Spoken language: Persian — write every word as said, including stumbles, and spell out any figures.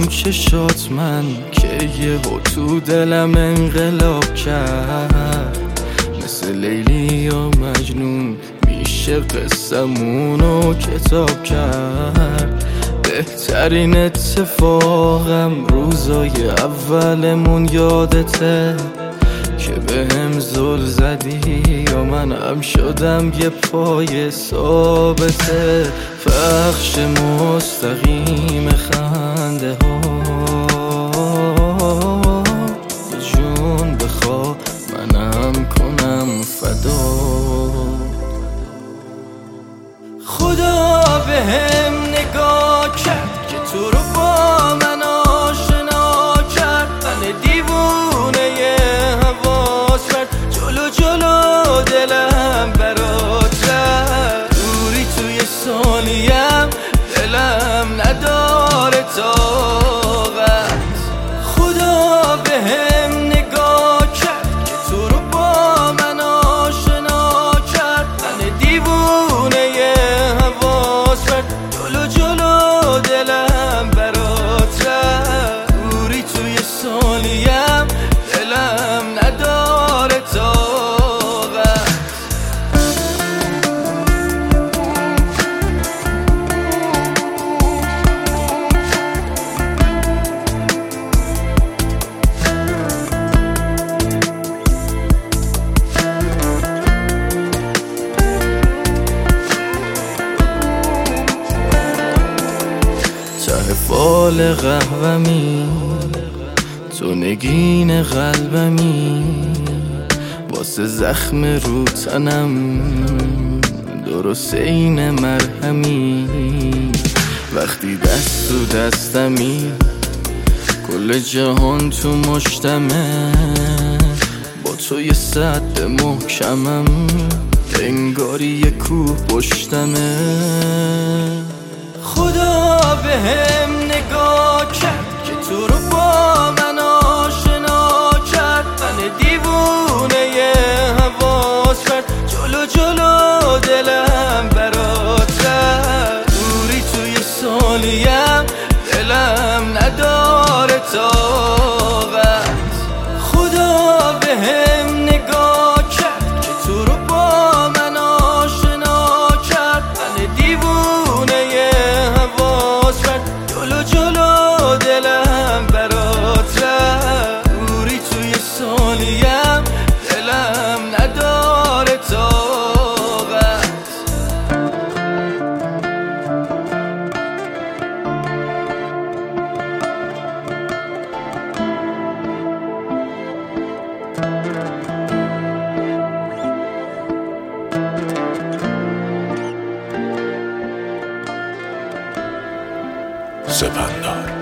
اون چشات من که یهو تو دلم انقلاب کرد، مثل لیلی یا مجنون میشه قصمونو کتاب کرد. بهترین اتفاقم روزای اولمون یادته که به هم زل زدی یا منم شدم یه پای ثابته. پخش مستقیم خنده ها جون بخوا منم کنم فدا. خدا به هم نگاه کرد که تو رو با من آشنا کرد. من دیوونه حواس کرد جلو جلو دلم برات رفت. دوری توی ثانیم دلم نداره طاقت. خدا به هم نگاه کرد که تو رو با من آشنا کرد. من دیوونه حواس کرد جلو جلو دلم برات رفت. دوری توی ثانیم دلم نداره طاقت. ته فال قهوه‌می تو نگین قلبمی، واسه زخم رو تنم درست این مرهمی. وقتی دست تو دستمی کل جهان تو مشتمه، با تو یه سد محکمم انگاری یه کوه پشتمه. خدا به هم نگاه کرد که تو رو با من آشنا کرد. من دیوونه حواس کرد جلو جلو دلم برات رفت. دوری توی ثانیم دلم نداره طاقت. خدا به هم نگاه کرد که تو رو با من آشنا کرد. من دیوونه حواس کرد جلو جلو دلم برات رفت. دوری توی ثانیم دلم نداره طاقت. سپندار